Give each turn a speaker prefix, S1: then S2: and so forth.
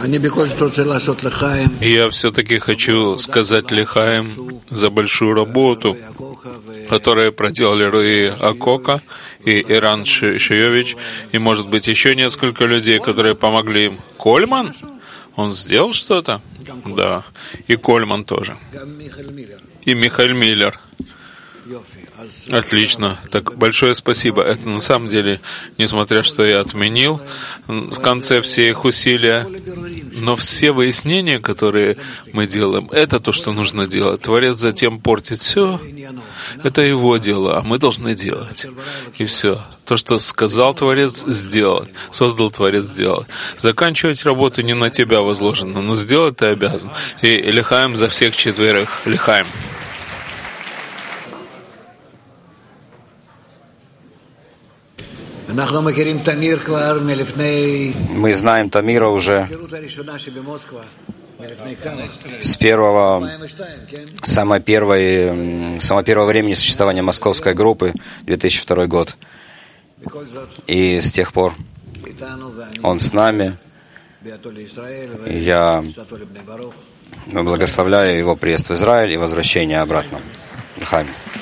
S1: Я все-таки хочу сказать Лехаим за большую работу, которую проделали Руи Акока и Иран Шиевич, и, может быть, еще несколько людей, которые помогли им. Кольман? Он сделал что-то? Да. И Кольман тоже. И Михаил Миллер. Отлично. Так, большое спасибо. Это на самом деле, несмотря что я отменил в конце все их усилия, но все выяснения, которые мы делаем, это то, что нужно делать. Творец затем портит все. Это его дело, а мы должны делать. И все. То, что сказал Творец, сделать. Создал Творец, сделать. Заканчивать работу не на тебя возложено, но сделать ты обязан. И Лехаим за всех четверых. Лехаим.
S2: Мы знаем Тамира уже с самого первого времени существования московской группы, 2002 год. И с тех пор он с нами. И я благословляю его приезд в Израиль и возвращение обратно. Лехаим.